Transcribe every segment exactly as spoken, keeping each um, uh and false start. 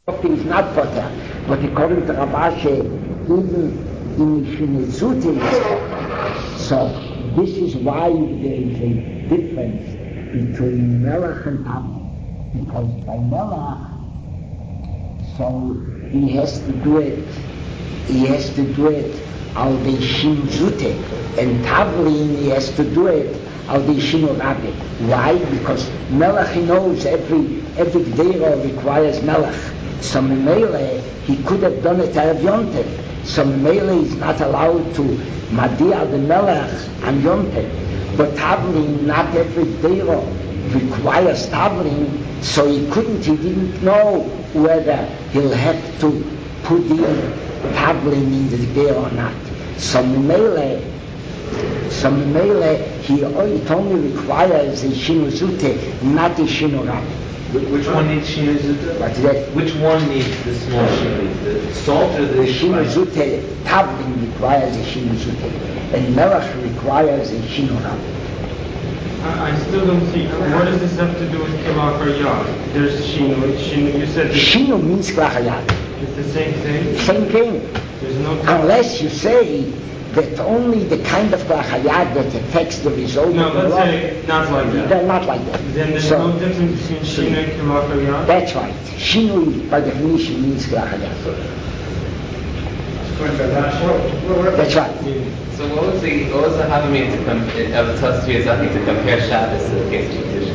is not potter, but according to Rabashe, even in Shinezute is potter. So this is why there is a difference between Melech and Tav, because by Melech, so he has to do it, he has to do it al the Shinzute, and Tavlin he has to do it al the Shinorabe. Why? Because Melech, he knows every every Gdeira requires Melech. So Mele, he could have done it out of Yontev. So Mele is not allowed to Madia the Melech and Yontev. But Tavlin, not every Gdeira requires Tavlin, so he couldn't, he didn't know whether he'll have to put in Tavlin in the Gdeira or not. So Mele, so Mele, he only requires a Shinuzute, not a Shinurab. Which one needs Shinuzute? What's that? Which one needs the small Shinuzute? The salt or the... The Shinuzute, Tavlin requires a Shinuzute, and Melech requires a Shinurab. I, I still don't see, what does this have to do with Kilach or Yad? There's Shinu, Shinu, you said... Shinu means Klachayad. It's the same thing? Same thing. There's no... Unless you say that only the kind of Klachayad that affects the result no, of the let's law... say not like that. They're not like that. Then there's so, no difference between Shinu and Kilach or Yad? That's right. Shinu, by definition, means Klachayad. That's right. So what was the what was the Havamim to come of the Tosfos Yazaki to compare Shabbos to the case of Kedusha?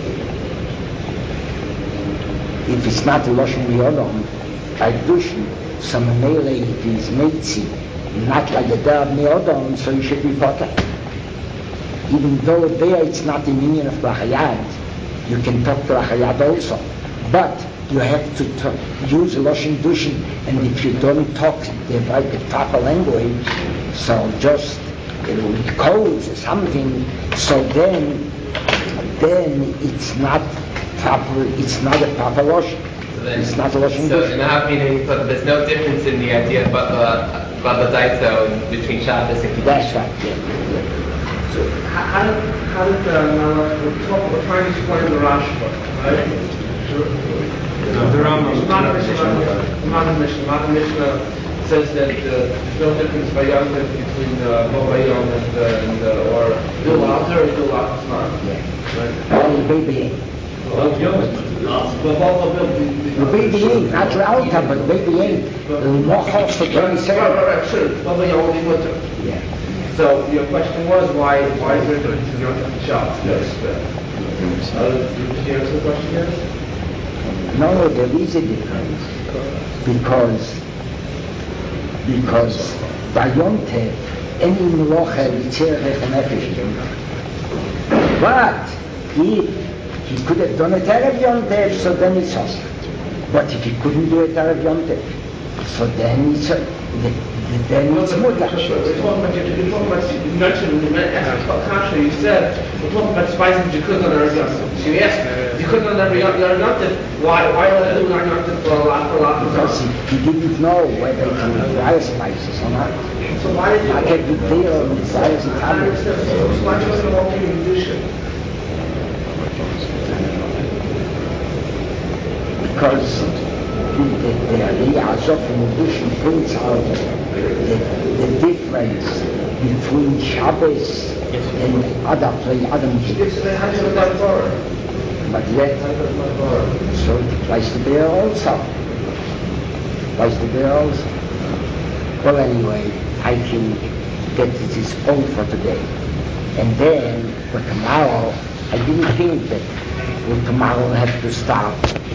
If it's not a Lashon Yodom, by Kedusha, so Mele, if he's Meitzi, not like the Derab Yodom, so you should be potter. Even though there it's not an union of Klachayad, you can talk to Klachayad also. But you have to talk, use Lashon Dushin, and if you don't talk the, the proper language, so just uh, codes or something, so then then it's not proper, it's not a proper Lashon. So then, it's not a Lashon so Dushin. in the Havamim, there's no difference in the idea of Baba Daito between Shabbos and Kedusha. That's right, yeah. yeah. So how did, how did uh, Melech, we're, talking, we're trying to explain the Rashba, right? No, the Rambam. Not the Mishnah. Not the Mishnah. Not the Mishnah says that uh, there's no difference by Yontif between Bobayom uh, and, uh, and uh, or Dulater or Dulat Zman. Yeah. Right? Well, the baby, But both of them. the baby ain't, not your altar, but the baby ain't. The more house for twenty Right, seven. right, right, sure. Bobayom only winter. Yeah. So your question was why why is there a difference in Yontif and Shabbos? Yes. Uh, did you answer the question, yes? No, there is a difference because because by Yom Tov any melacha yitzerech nefesh is. But if he could have done it out of Yom Tov, so then it's awesome. But if he couldn't do it out of Yom Tov, so then it's uh, the, the, then it's mutar. We're talking about you're talking about you mentioned you asked Kasha, you said we're talking about spices that you couldn't on Eretz Yisrael. So you asked you couldn't on every other Yontif. Why why let do on Yontif for a lot for a lot? Because he, he didn't know whether he can require spices or not. So why did you? I can't be clear on the size of I understand. So why wasn't it walking in Kedusha? Because the the Azov in addition points out the, the difference between Shabbos and other play other It's mitzvahs. the Hajj of the Torah. But yet, so it applies to there also. Applies to there also. Well, anyway, I think that it is all for today. And then for tomorrow, I didn't think that well, tomorrow we'll have to start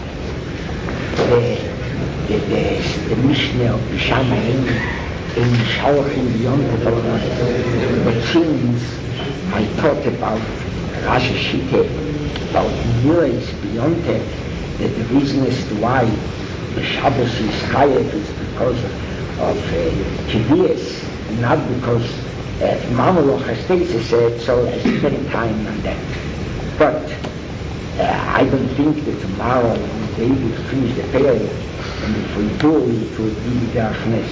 the the the, the Mishnah of Bishama in in Shauchim beyond the Torah. The things I thought about Rashi Shite, about Mirais beyond that, that the reason as to why the Shabbos is Chayev is because of uh, Kivias, not because uh, Mamaloch Hastese said, so I spend time on that. But uh, I don't think that tomorrow we'll be able to finish the period, and if we do, it will be the darkness.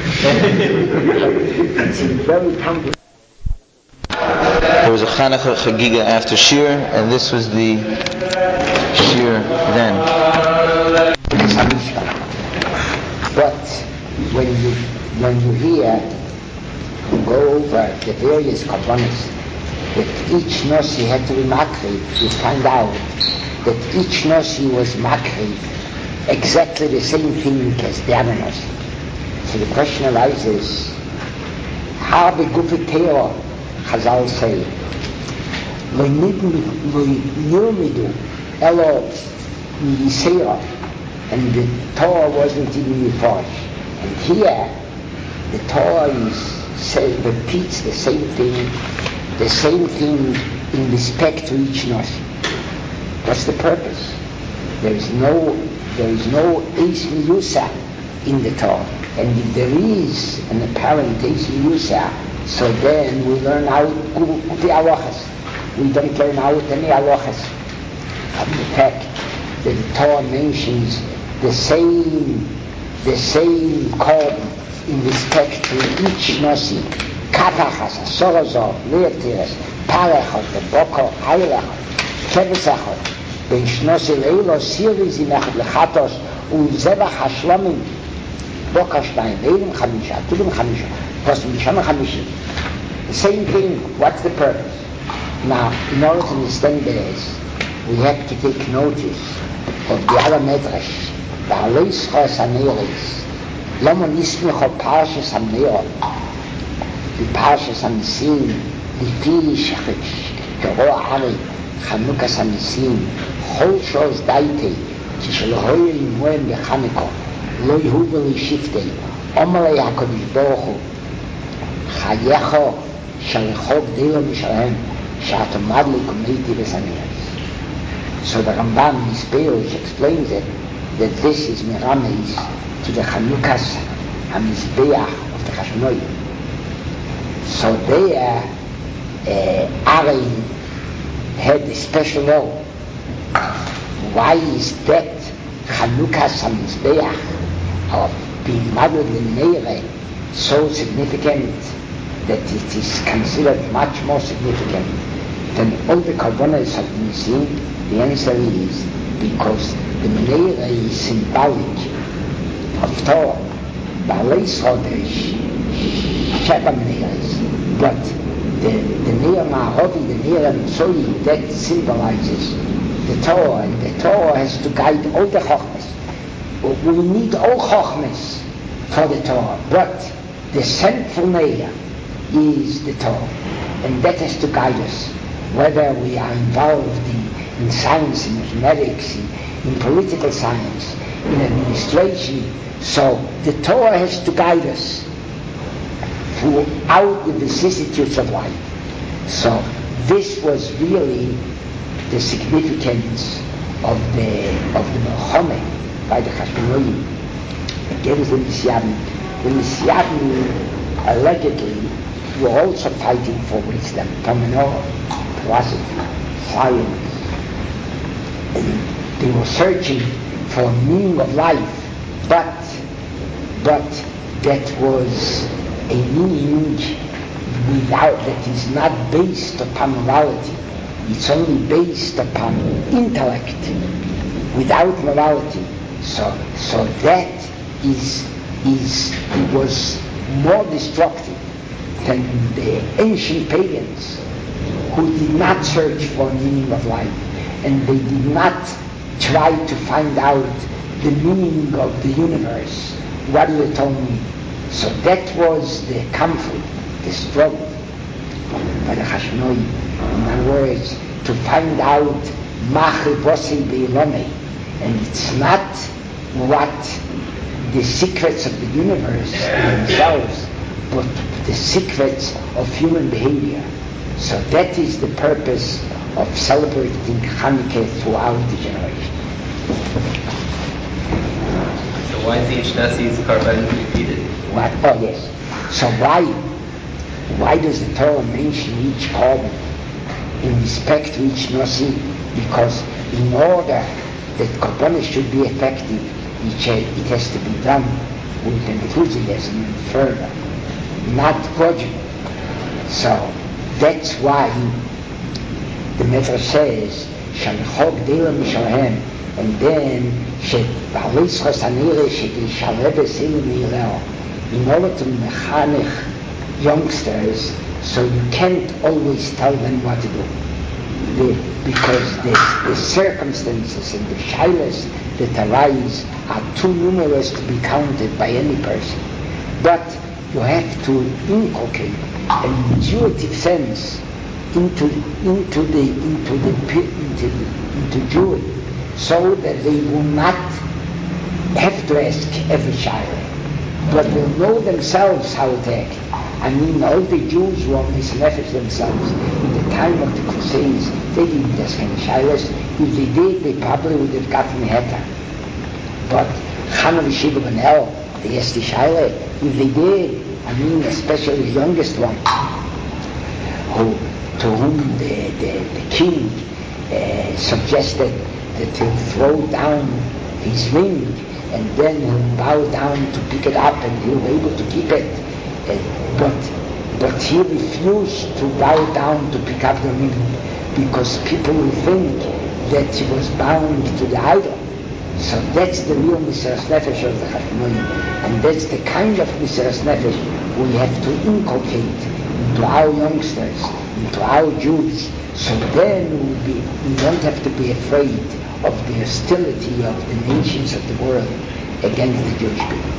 It's very complex. There was a Chanukah Chagiga after Shir, and this was the Shir then. But when you when you hear, you go over the various korbanos that each Nasi had to be makriv, you find out that each Nasi was makriv exactly the same thing as the other Nasi. So the question arises, how the Gufi Teo, Chazal say, lo yirmidu elo yisera, and the Torah wasn't even Yifosh. And here, the Torah is, say, repeats the same thing, the same thing in respect to each Nasi. What's the purpose? There is no, there is no Eis Miyusa in the Torah. And if there is an apparent Eis Miyusa, so then we learn out the halachas. We don't learn out any halachas. The fact that the Torah mentions the same, the same korban in respect to each Nasi, Katachas, Sorozov, Leotiras, Parechot, Boko, Eilechot, Kebesachot, Ben Shnosi Leilo, Siriz, Imechot, Lechatos, Uzevach Hashlomim, Bokashtaim, Eilim Chamisha, Tulim Chamisha, Kosim Shama Chamishi. The same thing, what's the purpose? Now, in order to understand this, we have to take notice of the other Medrash, the Aleis Chos HaNeiris, Lama Nismicho Parshas HaNeirot, the Parshas HaNisim, Lipi Shechit, Hari, Chanukas HaNisim, Chol Shos Daite, Kishel Hoye Limoen Bechaniko, Lo Yehuvel Yishiftei, Omalei HaKadosh Baruch Hu, Chayecho Shalechok Deilo Mishalem, Shato Madli Kumeiti Besaneres. So the Rambam in his Peirush explains it, that this is Mirameis to the Chanukas HaMizbeach of the Chashmonaim. So there, uh, Aaron had a special role. Why is that Chanukas HaMizbeach of being modeled in Meire so significant that it is considered much more significant than all the korbanos of Nisim? The answer is because the Meire is symbolic of Torah. Baalei Chodesh, Sheba Meires, but the the Meir Ma'ahovi, the Meir Mitzoi, that symbolizes the Torah, and the Torah has to guide all the Chochmas. We need all Chochmas for the Torah, but the central Meir is the Torah, and that has to guide us, whether we are involved in, in science, in mathematics, in, in political science, in administration. So the Torah has to guide us throughout the vicissitudes of life. So this was really the significance of the of the Melchome by the Chashmonaim against the Messianim. The Messianim allegedly were also fighting for wisdom, terminology, philosophy, science, and they were searching for a meaning of life. But, but that was a meaning without, that is not based upon morality. It's only based upon intellect, without morality. So, so that is, is, it was more destructive than the ancient pagans who did not search for a meaning of life, and they did not try to find out the meaning of the universe. What do they tell me? So that was the conflict, the struggle by the Chashmonaim. In other words, to find out Machivosi Beilome, and it's not what the secrets of the universe themselves, but the secrets of human behavior. So that is the purpose of celebrating Hanukkah throughout the generation. So why is each Nasi's korban repeated? What? Oh yes. So why why does the Torah mention each korban in respect to each Nasi? Because in order that korban should be effective, each, it has to be done with enthusiasm and fervor, not grudgingly. So that's why the Medrash says שהלכו גדלה משלהם, and then שבעליס חסניר שתשלב עשינו מיראו, in order to mechanic youngsters, so you can't always tell them what to do. The, because the, the circumstances and the shilas that arise are too numerous to be counted by any person. But you have to inculcate an intuitive sense into into the into the into the, into Jewry, so that they will not have to ask every shilah, but will know themselves how to act. I mean, all the Jews were misnefesh themselves in the time of the Crusades. They didn't ask any shilas. If they did, they probably would have gotten heter. But Chana v'Shiva ben El, they asked the shilah. If they did, I mean, especially the youngest one, who to whom the the, the king uh, suggested that he'll throw down his ring and then he'll bow down to pick it up and he'll be able to keep it. Uh, but but he refused to bow down to pick up the ring because people will think that he was bound to the idol. So that's the real Mesiras Nefesh of the Chachmoyim, and that's the kind of Mesiras Nefesh we have to inculcate into our youngsters, into our Jews. So then we'll be, we don't have to be afraid of the hostility of the nations of the world against the Jewish people.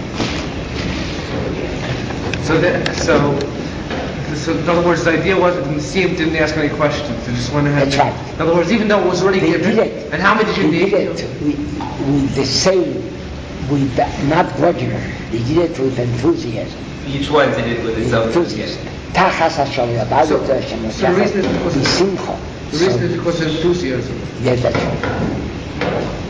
So, that, so, so in other words, the idea was that the Nesiim didn't ask any questions. They just went ahead. That's right. In other words, even though it was already They given. did it. And how many did you They need? did it with, with the same, with the, not grudgingly. They did it with enthusiasm. Each one did it with his own Enthusiasm. Tachas Hashem Yabad So, Oto Hashem so the reason is because of, B'simcha. the reason So- is because of enthusiasm. Yes, that's right.